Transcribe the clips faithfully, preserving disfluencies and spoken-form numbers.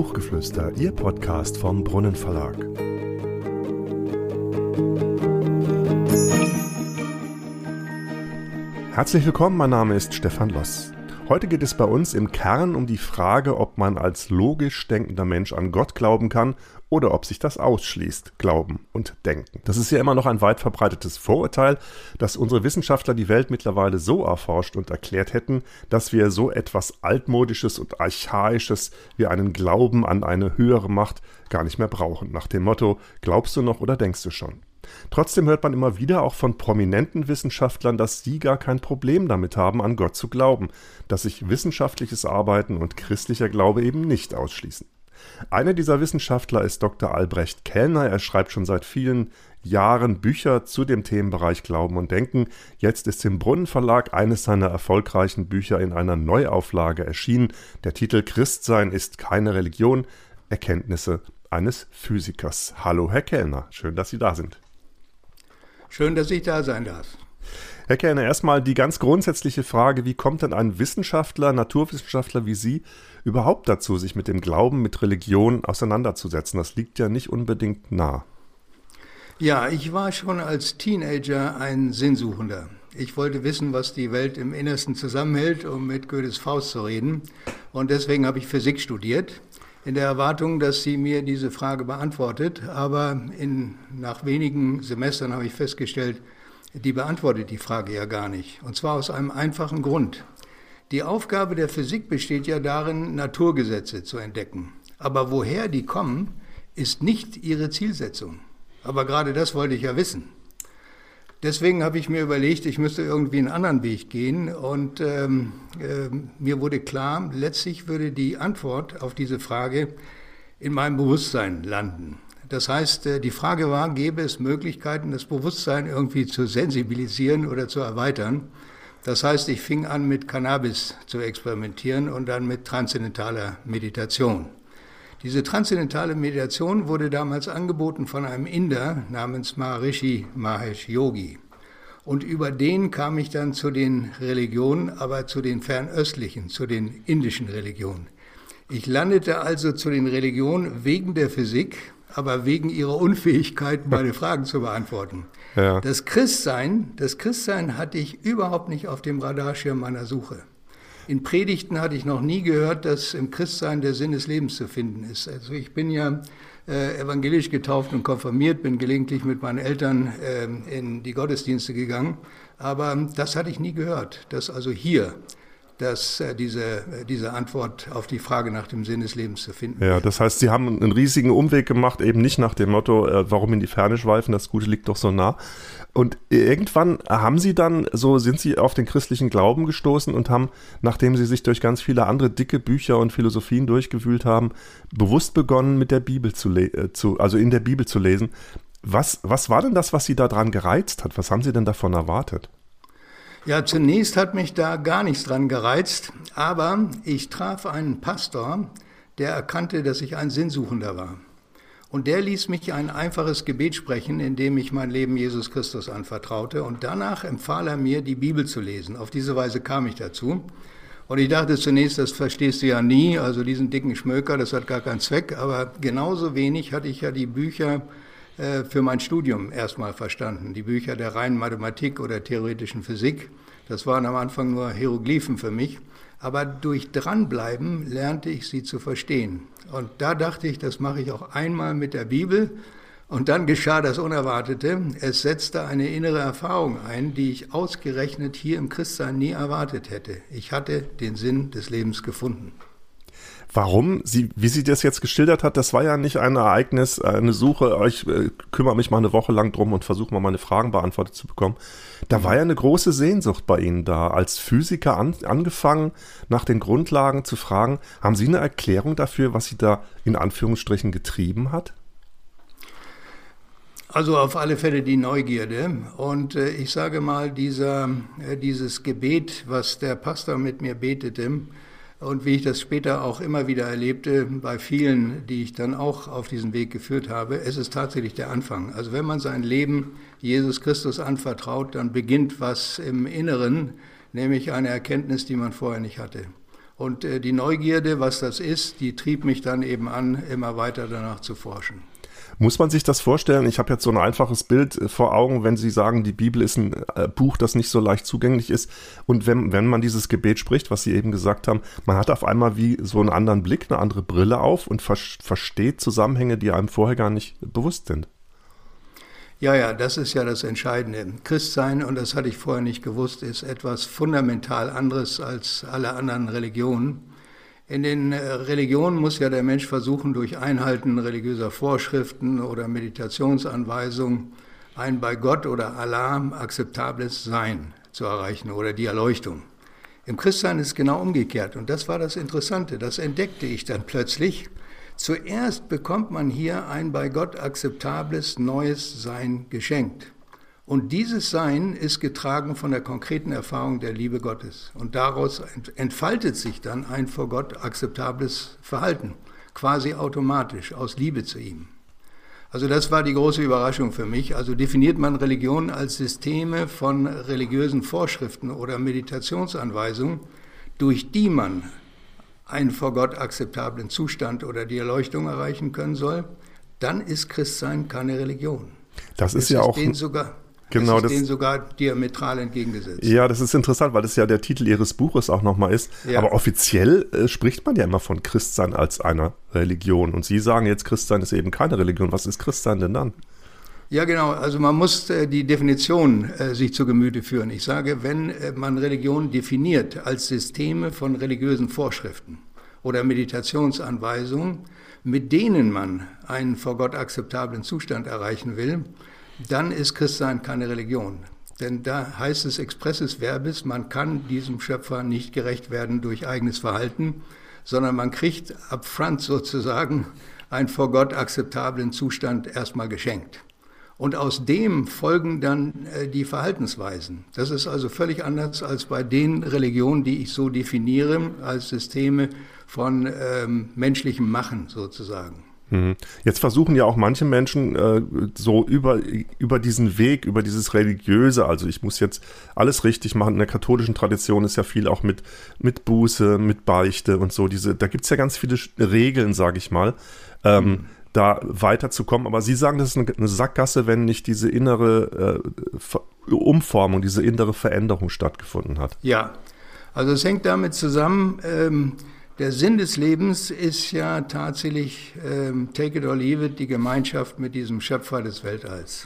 Buchgeflüster, Ihr Podcast vom Brunnen Verlag. Herzlich willkommen, mein Name ist Stefan Loss. Heute geht es bei uns im Kern um die Frage, ob man als logisch denkender Mensch an Gott glauben kann oder ob sich das ausschließt, Glauben und Denken. Das ist ja immer noch ein weit verbreitetes Vorurteil, dass unsere Wissenschaftler die Welt mittlerweile so erforscht und erklärt hätten, dass wir so etwas Altmodisches und Archaisches wie einen Glauben an eine höhere Macht gar nicht mehr brauchen. Nach dem Motto, glaubst du noch oder denkst du schon? Trotzdem hört man immer wieder auch von prominenten Wissenschaftlern, dass sie gar kein Problem damit haben, an Gott zu glauben, dass sich wissenschaftliches Arbeiten und christlicher Glaube eben nicht ausschließen. Einer dieser Wissenschaftler ist Doktor Albrecht Kellner. Er schreibt schon seit vielen Jahren Bücher zu dem Themenbereich Glauben und Denken. Jetzt ist im Brunnen Verlag eines seiner erfolgreichen Bücher in einer Neuauflage erschienen. Der Titel Christsein ist keine Religion, Erkenntnisse eines Physikers. Hallo Herr Kellner, schön, dass Sie da sind. Schön, dass ich da sein darf. Herr Kellner, erstmal die ganz grundsätzliche Frage, wie kommt denn ein Wissenschaftler, Naturwissenschaftler wie Sie überhaupt dazu, sich mit dem Glauben, mit Religion auseinanderzusetzen? Das liegt ja nicht unbedingt nah. Ja, ich war schon als Teenager ein Sinnsuchender. Ich wollte wissen, was die Welt im Innersten zusammenhält, um mit Goethes Faust zu reden. Und deswegen habe ich Physik studiert, in der Erwartung, dass sie mir diese Frage beantwortet. Aber in, nach wenigen Semestern habe ich festgestellt, die beantwortet die Frage ja gar nicht. Und zwar aus einem einfachen Grund. Die Aufgabe der Physik besteht ja darin, Naturgesetze zu entdecken. Aber woher die kommen, ist nicht ihre Zielsetzung. Aber gerade das wollte ich ja wissen. Deswegen habe ich mir überlegt, ich müsste irgendwie einen anderen Weg gehen. Und ähm, äh, mir wurde klar, letztlich würde die Antwort auf diese Frage in meinem Bewusstsein landen. Das heißt, die Frage war, gäbe es Möglichkeiten, das Bewusstsein irgendwie zu sensibilisieren oder zu erweitern. Das heißt, ich fing an, mit Cannabis zu experimentieren und dann mit transzendentaler Meditation. Diese transzendentale Meditation wurde damals angeboten von einem Inder namens Maharishi Mahesh Yogi. Und über den kam ich dann zu den Religionen, aber zu den fernöstlichen, zu den indischen Religionen. Ich landete also zu den Religionen wegen der Physik, aber wegen ihrer Unfähigkeit, meine Fragen zu beantworten. Ja. Das Christsein, das Christsein hatte ich überhaupt nicht auf dem Radarschirm meiner Suche. In Predigten hatte ich noch nie gehört, dass im Christsein der Sinn des Lebens zu finden ist. Also ich bin ja äh, evangelisch getauft und konfirmiert, bin gelegentlich mit meinen Eltern äh, in die Gottesdienste gegangen, aber das hatte ich nie gehört, dass also hier dass äh, diese, äh, diese Antwort auf die Frage nach dem Sinn des Lebens zu finden. Ja, das heißt, Sie haben einen riesigen Umweg gemacht, eben nicht nach dem Motto, äh, warum in die Ferne schweifen, das Gute liegt doch so nah. Und irgendwann haben Sie dann, so sind Sie auf den christlichen Glauben gestoßen und haben, nachdem Sie sich durch ganz viele andere dicke Bücher und Philosophien durchgewühlt haben, bewusst begonnen, mit der Bibel zu, le- zu also in der Bibel zu lesen. Was, was war denn das, was Sie daran gereizt hat? Was haben Sie denn davon erwartet? Ja, zunächst hat mich da gar nichts dran gereizt, aber ich traf einen Pastor, der erkannte, dass ich ein Sinnsuchender war. Und der ließ mich ein einfaches Gebet sprechen, in dem ich mein Leben Jesus Christus anvertraute. Und danach empfahl er mir, die Bibel zu lesen. Auf diese Weise kam ich dazu. Und ich dachte zunächst, das verstehst du ja nie, also diesen dicken Schmöker, das hat gar keinen Zweck. Aber genauso wenig hatte ich ja die Bücher für mein Studium erstmal verstanden. Die Bücher der reinen Mathematik oder theoretischen Physik, das waren am Anfang nur Hieroglyphen für mich. Aber durch Dranbleiben lernte ich sie zu verstehen. Und da dachte ich, das mache ich auch einmal mit der Bibel. Und dann geschah das Unerwartete. Es setzte eine innere Erfahrung ein, die ich ausgerechnet hier im Christsein nie erwartet hätte. Ich hatte den Sinn des Lebens gefunden. Warum? Sie, wie sie das jetzt geschildert hat, das war ja nicht ein Ereignis, eine Suche, ich äh, kümmere mich mal eine Woche lang drum und versuche mal meine Fragen beantwortet zu bekommen. Da war ja eine große Sehnsucht bei Ihnen da, als Physiker an, angefangen, nach den Grundlagen zu fragen. Haben Sie eine Erklärung dafür, was Sie da in Anführungsstrichen getrieben hat? Also auf alle Fälle die Neugierde. Und äh, ich sage mal, dieser, äh, dieses Gebet, was der Pastor mit mir betete, und wie ich das später auch immer wieder erlebte, bei vielen, die ich dann auch auf diesen Weg geführt habe, es ist tatsächlich der Anfang. Also wenn man sein Leben Jesus Christus anvertraut, dann beginnt was im Inneren, nämlich eine Erkenntnis, die man vorher nicht hatte. Und äh, die Neugierde, was das ist, die trieb mich dann eben an, immer weiter danach zu forschen. Muss man sich das vorstellen? Ich habe jetzt so ein einfaches Bild vor Augen, wenn Sie sagen, die Bibel ist ein äh, Buch, das nicht so leicht zugänglich ist. Und wenn, wenn man dieses Gebet spricht, was Sie eben gesagt haben, man hat auf einmal wie so einen anderen Blick, eine andere Brille auf und ver- versteht Zusammenhänge, die einem vorher gar nicht bewusst sind. Ja, ja, das ist ja das Entscheidende. Christsein, und das hatte ich vorher nicht gewusst, ist etwas fundamental anderes als alle anderen Religionen. In den Religionen muss ja der Mensch versuchen, durch Einhalten religiöser Vorschriften oder Meditationsanweisungen ein bei Gott oder Allah akzeptables Sein zu erreichen oder die Erleuchtung. Im Christsein ist es genau umgekehrt und das war das Interessante, das entdeckte ich dann plötzlich. Zuerst bekommt man hier ein bei Gott akzeptables neues Sein geschenkt. Und dieses Sein ist getragen von der konkreten Erfahrung der Liebe Gottes. Und daraus entfaltet sich dann ein vor Gott akzeptables Verhalten, quasi automatisch, aus Liebe zu ihm. Also das war die große Überraschung für mich. Also definiert man Religion als Systeme von religiösen Vorschriften oder Meditationsanweisungen, durch die man einen vor Gott akzeptablen Zustand oder die Erleuchtung erreichen können soll, dann ist Christsein keine Religion. Das ist ja auch... sogar Genau, das ist das, denen sogar diametral entgegengesetzt. Ja, das ist interessant, weil das ja der Titel Ihres Buches auch nochmal ist. Ja. Aber offiziell äh, spricht man ja immer von Christsein als einer Religion. Und Sie sagen jetzt, Christsein ist eben keine Religion. Was ist Christsein denn dann? Ja, genau. Also man muss äh, die Definition äh, sich zu Gemüte führen. Ich sage, wenn äh, man Religion definiert als Systeme von religiösen Vorschriften oder Meditationsanweisungen, mit denen man einen vor Gott akzeptablen Zustand erreichen will, dann ist Christsein keine Religion. Denn da heißt es expresses verbis, man kann diesem Schöpfer nicht gerecht werden durch eigenes Verhalten, sondern man kriegt upfront sozusagen einen vor Gott akzeptablen Zustand erstmal geschenkt. Und aus dem folgen dann äh, die Verhaltensweisen. Das ist also völlig anders als bei den Religionen, die ich so definiere, als Systeme von ähm, menschlichem Machen sozusagen. Jetzt versuchen ja auch manche Menschen äh, so über, über diesen Weg, über dieses Religiöse, also ich muss jetzt alles richtig machen. In der katholischen Tradition ist ja viel auch mit, mit Buße, mit Beichte und so. Diese, da gibt es ja ganz viele Regeln, sage ich mal, ähm, mhm. da weiterzukommen. Aber Sie sagen, das ist eine, eine Sackgasse, wenn nicht diese innere äh, Umformung, diese innere Veränderung stattgefunden hat. Ja, also es hängt damit zusammen, ähm, der Sinn des Lebens ist ja tatsächlich, ähm, take it or leave it, die Gemeinschaft mit diesem Schöpfer des Weltalls.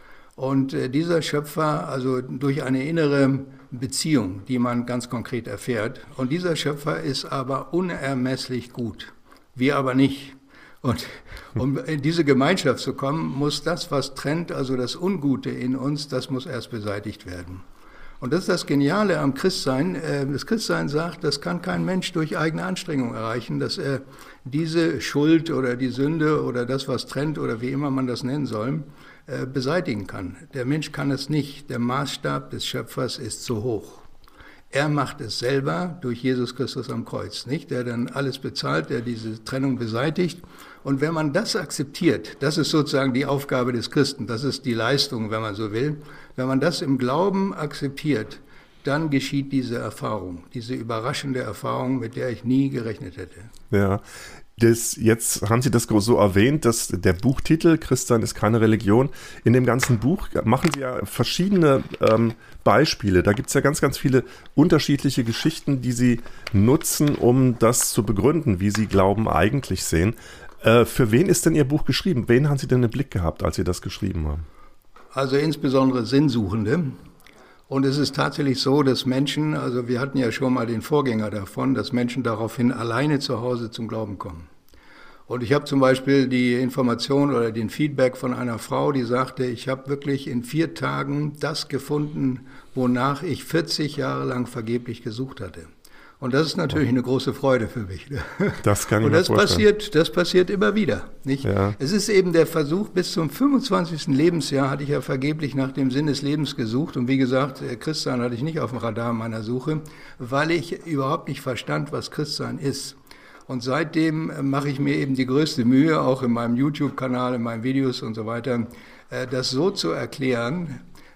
Und äh, dieser Schöpfer, also durch eine innere Beziehung, die man ganz konkret erfährt, und dieser Schöpfer ist aber unermesslich gut, wir aber nicht. Und um in diese Gemeinschaft zu kommen, muss das, was trennt, also das Ungute in uns, das muss erst beseitigt werden. Und das ist das Geniale am Christsein. Das Christsein sagt, das kann kein Mensch durch eigene Anstrengung erreichen, dass er diese Schuld oder die Sünde oder das, was trennt oder wie immer man das nennen soll, beseitigen kann. Der Mensch kann es nicht. Der Maßstab des Schöpfers ist zu hoch. Er macht es selber durch Jesus Christus am Kreuz, nicht? Der dann alles bezahlt, der diese Trennung beseitigt. Und wenn man das akzeptiert, das ist sozusagen die Aufgabe des Christen, das ist die Leistung, wenn man so will. Wenn man das im Glauben akzeptiert, dann geschieht diese Erfahrung, diese überraschende Erfahrung, mit der ich nie gerechnet hätte. Ja. Das, jetzt haben Sie das so erwähnt, dass der Buchtitel Christsein ist keine Religion. In dem ganzen Buch machen Sie ja verschiedene ähm, Beispiele. Da gibt es ja ganz, ganz viele unterschiedliche Geschichten, die Sie nutzen, um das zu begründen, wie Sie Glauben eigentlich sehen. Äh, für wen ist denn Ihr Buch geschrieben? Wen haben Sie denn im Blick gehabt, als Sie das geschrieben haben? Also insbesondere Sinnsuchende. Und es ist tatsächlich so, dass Menschen, also wir hatten ja schon mal den Vorgänger davon, dass Menschen daraufhin alleine zu Hause zum Glauben kommen. Und ich habe zum Beispiel die Information oder den Feedback von einer Frau, die sagte, ich habe wirklich in vier Tagen das gefunden, wonach ich vierzig Jahre lang vergeblich gesucht hatte. Und das ist natürlich eine große Freude für mich. Das kann ich Und das mir vorstellen. passiert, das passiert immer wieder, nicht? Ja. Es ist eben der Versuch, bis zum fünfundzwanzigsten Lebensjahr hatte ich ja vergeblich nach dem Sinn des Lebens gesucht. Und wie gesagt, Christsein hatte ich nicht auf dem Radar meiner Suche, weil ich überhaupt nicht verstand, was Christsein ist. Und seitdem mache ich mir eben die größte Mühe, auch in meinem YouTube-Kanal, in meinen Videos und so weiter, das so zu erklären,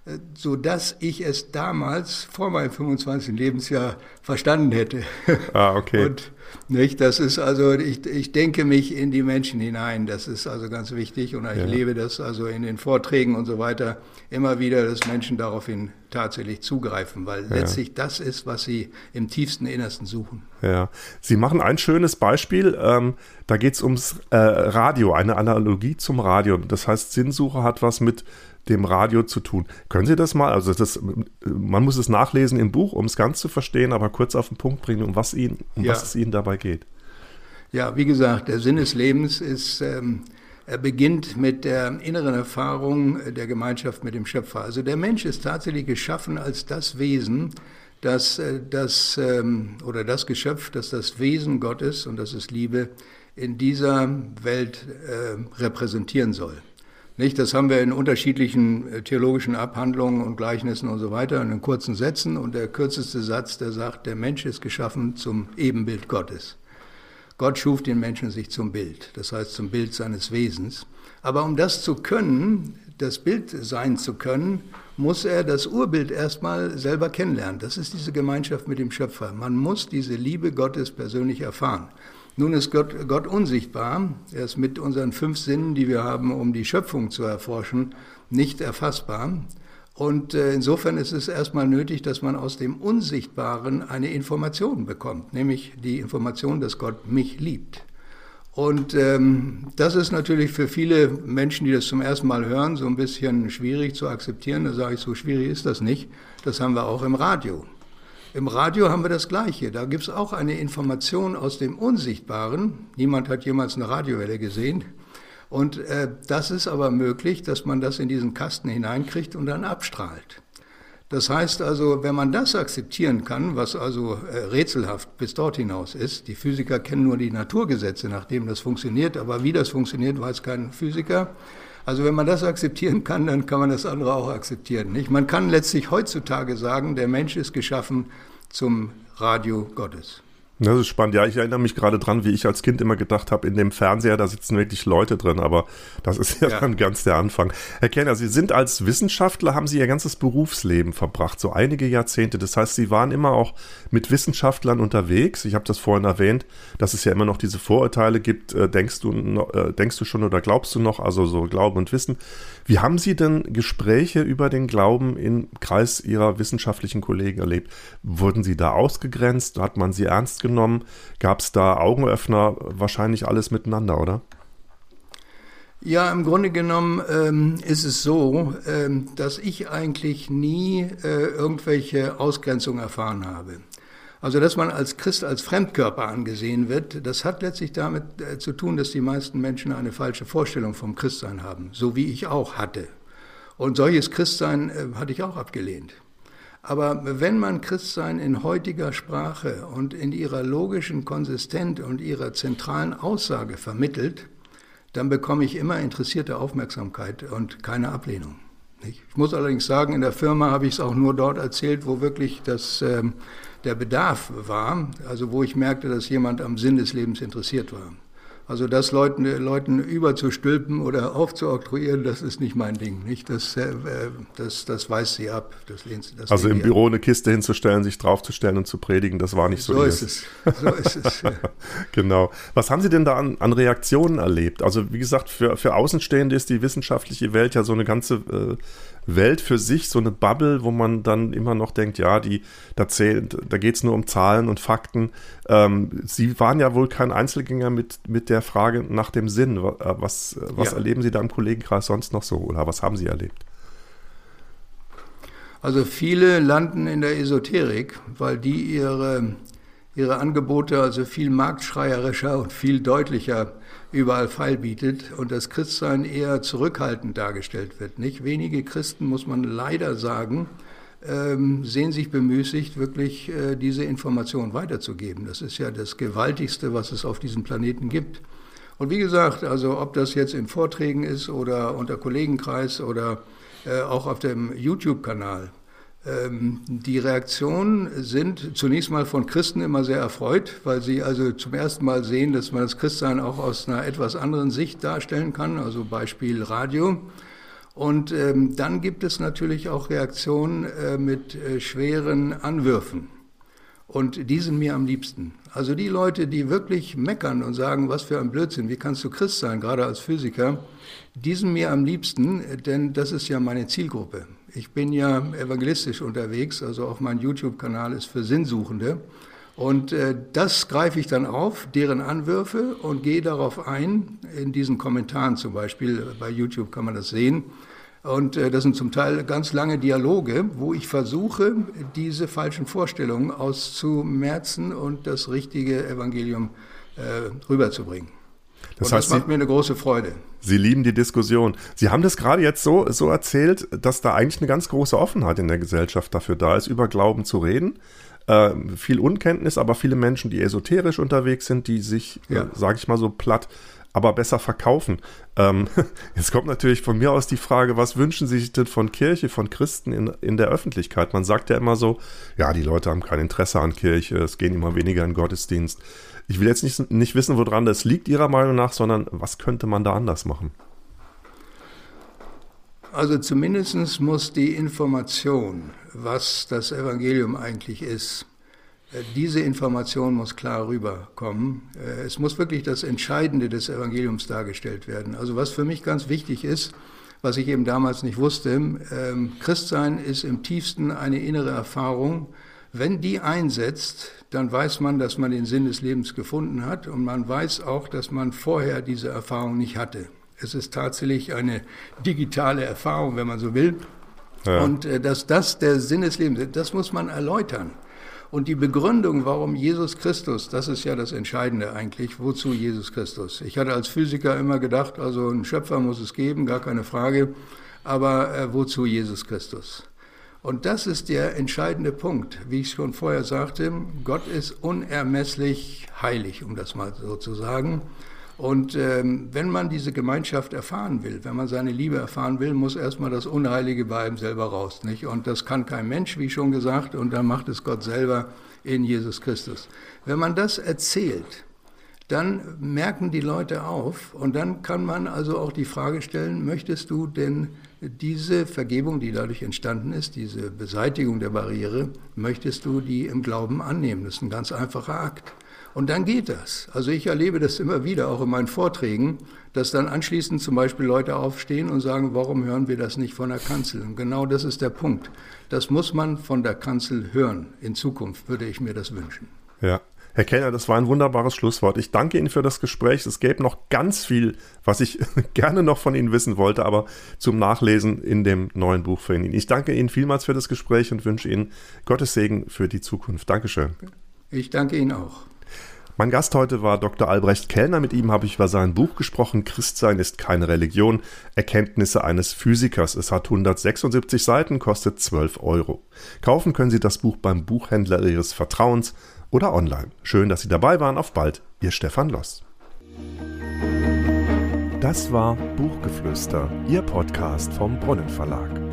sodass ich es damals vor meinem fünfundzwanzigsten Lebensjahr verstanden hätte. Ah, okay. Und nicht, das ist also, ich, ich denke mich in die Menschen hinein, das ist also ganz wichtig und ich ja. lebe das also in den Vorträgen und so weiter immer wieder, dass Menschen daraufhin tatsächlich zugreifen, weil ja. letztlich das ist, was sie im tiefsten Innersten suchen. Ja, Sie machen ein schönes Beispiel, ähm, da geht es ums äh, Radio, eine Analogie zum Radio. Das heißt, Sinnsuche hat was mit dem Radio zu tun. Können Sie das mal, also das, man muss es nachlesen im Buch, um es ganz zu verstehen, aber kurz auf den Punkt bringen, um was, Ihnen, um ja. was es Ihnen dabei geht. Ja, wie gesagt, der Sinn des Lebens ist, ähm, er beginnt mit der inneren Erfahrung der Gemeinschaft mit dem Schöpfer. Also der Mensch ist tatsächlich geschaffen als das Wesen, das, das ähm, oder das Geschöpf, das das Wesen Gottes, und das ist Liebe, in dieser Welt äh, repräsentieren soll. Nicht? Das haben wir in unterschiedlichen theologischen Abhandlungen und Gleichnissen und so weiter, in kurzen Sätzen. Und der kürzeste Satz, der sagt, der Mensch ist geschaffen zum Ebenbild Gottes. Gott schuf den Menschen sich zum Bild, das heißt zum Bild seines Wesens. Aber um das zu können, das Bild sein zu können, muss er das Urbild erstmal selber kennenlernen. Das ist diese Gemeinschaft mit dem Schöpfer. Man muss diese Liebe Gottes persönlich erfahren. Nun ist Gott, Gott unsichtbar. Er ist mit unseren fünf Sinnen, die wir haben, um die Schöpfung zu erforschen, nicht erfassbar. Und äh, insofern ist es erstmal nötig, dass man aus dem Unsichtbaren eine Information bekommt, nämlich die Information, dass Gott mich liebt. Und ähm, das ist natürlich für viele Menschen, die das zum ersten Mal hören, so ein bisschen schwierig zu akzeptieren. Da sage ich, so schwierig ist das nicht. Das haben wir auch im Radio. Im Radio haben wir das Gleiche. Da gibt es auch eine Information aus dem Unsichtbaren. Niemand hat jemals eine Radiowelle gesehen. Und äh, das ist aber möglich, dass man das in diesen Kasten hineinkriegt und dann abstrahlt. Das heißt also, wenn man das akzeptieren kann, was also äh, rätselhaft bis dort hinaus ist, die Physiker kennen nur die Naturgesetze, nachdem das funktioniert, aber wie das funktioniert, weiß kein Physiker. Also wenn man das akzeptieren kann, dann kann man das andere auch akzeptieren, nicht? Man kann letztlich heutzutage sagen, der Mensch ist geschaffen zum Radio Gottes. Das ist spannend. Ja, ich erinnere mich gerade dran, wie ich als Kind immer gedacht habe, in dem Fernseher, da sitzen wirklich Leute drin, aber das ist ja, ja. dann ganz der Anfang. Herr Kellner, Sie sind als Wissenschaftler, haben Sie Ihr ganzes Berufsleben verbracht, so einige Jahrzehnte. Das heißt, Sie waren immer auch mit Wissenschaftlern unterwegs. Ich habe das vorhin erwähnt, dass es ja immer noch diese Vorurteile gibt. Äh, denkst du, noch, äh, denkst du schon oder glaubst du noch? Also so Glauben und Wissen. Wie haben Sie denn Gespräche über den Glauben im Kreis Ihrer wissenschaftlichen Kollegen erlebt? Wurden Sie da ausgegrenzt? Hat man Sie ernst genommen? Gab es da Augenöffner? Wahrscheinlich alles miteinander, oder? Ja, im Grunde genommen ähm, ist es so, ähm, dass ich eigentlich nie äh, irgendwelche Ausgrenzung erfahren habe. Also, dass man als Christ als Fremdkörper angesehen wird, das hat letztlich damit äh, zu tun, dass die meisten Menschen eine falsche Vorstellung vom Christsein haben, so wie ich auch hatte. Und solches Christsein äh, hatte ich auch abgelehnt. Aber wenn man Christsein in heutiger Sprache und in ihrer logischen Konsistenz und ihrer zentralen Aussage vermittelt, dann bekomme ich immer interessierte Aufmerksamkeit und keine Ablehnung. Ich muss allerdings sagen, in der Firma habe ich es auch nur dort erzählt, wo wirklich das, äh, der Bedarf war, also wo ich merkte, dass jemand am Sinn des Lebens interessiert war. Also das Leuten, Leuten überzustülpen oder aufzuoktroyieren, das ist nicht mein Ding. Nicht? Das, äh, das, das weist sie ab. Das lehnt, das also im Büro ab. Eine Kiste hinzustellen, sich draufzustellen und zu predigen, das war nicht so. So ist es. So ist es. Ja. Genau. Was haben Sie denn da an, an Reaktionen erlebt? Also wie gesagt, für, für Außenstehende ist die wissenschaftliche Welt ja so eine ganze äh, Welt für sich, so eine Bubble, wo man dann immer noch denkt, ja, die, da, zählt, da geht es nur um Zahlen und Fakten. Ähm, Sie waren ja wohl kein Einzelgänger mit, mit der Frage nach dem Sinn. Was, was ja. erleben Sie da im Kollegenkreis sonst noch so oder was haben Sie erlebt? Also viele landen in der Esoterik, weil die ihre, ihre Angebote also viel marktschreierischer und viel deutlicher überall feilbietet und das Christsein eher zurückhaltend dargestellt wird. Nicht wenige Christen, muss man leider sagen, ähm, sehen sich bemüßigt, wirklich äh, diese Information weiterzugeben. Das ist ja das Gewaltigste, was es auf diesem Planeten gibt. Und wie gesagt, also ob das jetzt in Vorträgen ist oder unter Kollegenkreis oder äh, auch auf dem YouTube-Kanal, die Reaktionen sind zunächst mal von Christen immer sehr erfreut, weil sie also zum ersten Mal sehen, dass man das Christsein auch aus einer etwas anderen Sicht darstellen kann, also Beispiel Radio. Und ähm, dann gibt es natürlich auch Reaktionen äh, mit äh, schweren Anwürfen. Und die sind mir am liebsten. Also die Leute, die wirklich meckern und sagen, was für ein Blödsinn, wie kannst du Christ sein, gerade als Physiker, die sind mir am liebsten, denn das ist ja meine Zielgruppe. Ich bin ja evangelistisch unterwegs, also auch mein YouTube-Kanal ist für Sinnsuchende. Und äh, das greife ich dann auf, deren Anwürfe, und gehe darauf ein, in diesen Kommentaren zum Beispiel, bei YouTube kann man das sehen. Und äh, das sind zum Teil ganz lange Dialoge, wo ich versuche, diese falschen Vorstellungen auszumerzen und das richtige Evangelium äh, rüberzubringen. Das, und heißt, das macht Sie, mir eine große Freude. Sie lieben die Diskussion. Sie haben das gerade jetzt so, so erzählt, dass da eigentlich eine ganz große Offenheit in der Gesellschaft dafür da ist, über Glauben zu reden. Äh, viel Unkenntnis, aber viele Menschen, die esoterisch unterwegs sind, die sich, ja. äh, sage ich mal so platt, aber besser verkaufen. Ähm, jetzt kommt natürlich von mir aus die Frage, was wünschen Sie sich denn von Kirche, von Christen in, in der Öffentlichkeit? Man sagt ja immer so, ja, die Leute haben kein Interesse an Kirche, es gehen immer weniger in Gottesdienst. Ich will jetzt nicht, nicht wissen, woran das liegt Ihrer Meinung nach, sondern was könnte man da anders machen? Also zumindest muss die Information, was das Evangelium eigentlich ist, diese Information muss klar rüberkommen. Es muss wirklich das Entscheidende des Evangeliums dargestellt werden. Also was für mich ganz wichtig ist, was ich eben damals nicht wusste, Christsein ist im tiefsten eine innere Erfahrung. Wenn die einsetzt, dann weiß man, dass man den Sinn des Lebens gefunden hat, und man weiß auch, dass man vorher diese Erfahrung nicht hatte. Es ist tatsächlich eine digitale Erfahrung, wenn man so will. Ja. Und dass das der Sinn des Lebens ist, das muss man erläutern. Und die Begründung, warum Jesus Christus, das ist ja das Entscheidende eigentlich, wozu Jesus Christus? Ich hatte als Physiker immer gedacht, also einen Schöpfer muss es geben, gar keine Frage, aber äh, wozu Jesus Christus? Und das ist der entscheidende Punkt. Wie ich schon vorher sagte, Gott ist unermesslich heilig, um das mal so zu sagen. Und ähm, wenn man diese Gemeinschaft erfahren will, wenn man seine Liebe erfahren will, muss erstmal das Unheilige bei ihm selber raus, nicht? Und das kann kein Mensch, wie schon gesagt, und dann macht es Gott selber in Jesus Christus. Wenn man das erzählt, dann merken die Leute auf, und dann kann man also auch die Frage stellen, möchtest du denn diese Vergebung, die dadurch entstanden ist, diese Beseitigung der Barriere, möchtest du die im Glauben annehmen? Das ist ein ganz einfacher Akt. Und dann geht das. Also ich erlebe das immer wieder, auch in meinen Vorträgen, dass dann anschließend zum Beispiel Leute aufstehen und sagen, warum hören wir das nicht von der Kanzel? Und genau das ist der Punkt. Das muss man von der Kanzel hören. In Zukunft würde ich mir das wünschen. Ja. Herr Kellner, das war ein wunderbares Schlusswort. Ich danke Ihnen für das Gespräch. Es gäbe noch ganz viel, was ich gerne noch von Ihnen wissen wollte, aber zum Nachlesen in dem neuen Buch für Ihnen. Ich danke Ihnen vielmals für das Gespräch und wünsche Ihnen Gottes Segen für die Zukunft. Dankeschön. Ich danke Ihnen auch. Mein Gast heute war Doktor Albrecht Kellner. Mit ihm habe ich über sein Buch gesprochen. Christsein ist keine Religion. Erkenntnisse eines Physikers. Es hat hundertsechsundsiebzig Seiten, kostet zwölf Euro. Kaufen können Sie das Buch beim Buchhändler Ihres Vertrauens oder online. Schön, dass Sie dabei waren. Auf bald. Ihr Stefan Loss. Das war Buchgeflüster, Ihr Podcast vom Brunnen Verlag.